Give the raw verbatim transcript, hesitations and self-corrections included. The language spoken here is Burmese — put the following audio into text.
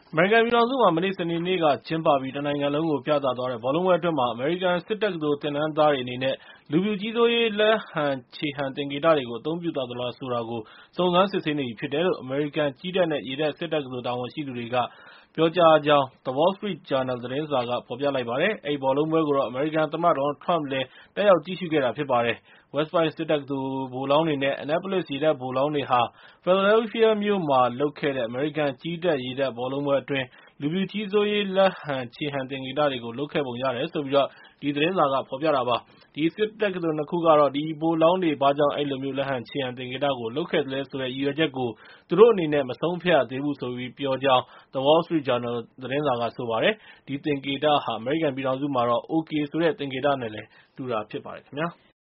အမေရိကန်ပြည်ထောင်စုမှာ မနေ့ စနေနေ့က ကျင်းပပြီး တနိုင်ငံလုံးကို ပြသသွားတဲ့ ဘောလုံးပွဲအတွင်း အမေရိကန်စစ်တက္ကသိုလ် သင်တန်းသားတွေအနေနဲ့ လူဖြူကြီးစိုးရေး လက်ဟန်ခြေဟန်သင်္ကေတတွေကို အသုံးပြုသွားသလားဆိုတာကို စုံစမ်းစစ်ဆေးနေပြီဖြစ်တယ်လို့ အမေရိကန် ကြည်းတပ်နဲ့ ရေတပ် စစ်တက္ကသိုလ် တာဝန်ရှိသူတွေက ပြောကြားကြောင်း The Wall Street Journal သတင်းစာက ဖော်ပြလိုက်ပါတယ်။ အဲဒီဘောလုံးပွဲကိုတော့ အမေရိကန်သမ္မတ Donald Trump လည်း တက်ရောက်ကြည့်ရှုခဲ့တာဖြစ်ပါတယ်။ West Point စစ်တက္ကသိုလ် ဗိုလ်လောင်းတွေ နဲ့ Annapolis ရေတပ်ဗိုလ်လောင်းတွေဟာ Philadelphia မြို့မှာလုပ်ခဲ့တဲ့ အမေရိကန်ကြည်းတပ် ရေတပ်ဘောလုံးပွဲအတွင်း လူဖြူကြီးစိုးရေး လက်ဟန်ခြေဟန်သင်္ကေတတွေကို လုပ်ခဲ့ပုံရတယ်လို့ ဒီသတင်းစာက ဖော်ပြတာပါ။ ဒီစစ်တက္ကသိုလ် နှစ် ခုကတော့ ဒီဗိုလ်လောင်းတွေ ဘာကြောင့် အဲဒီလို လက်ဟန်ခြေဟန်သင်္ကေတကို လုပ်ခဲ့သလဲဆိုတဲ့ ရည်ရွယ်ချက်ကို သူတို့အနေနဲ့ မဆုံးဖြတ်ရသေးဘူးလို့ ပြောကြောင်း The Wall Street Journal သတင်းစာက ဆိုပါတယ်။ ဒီသင်္ကေတဟာ အမေရိကန်ပြည်ထောင်စုမှာတော့ OK ဆိုတဲ့ သင်္ကေတနဲ့ တူတာဖြစ်ပါတယ်ခင်ဗျာ။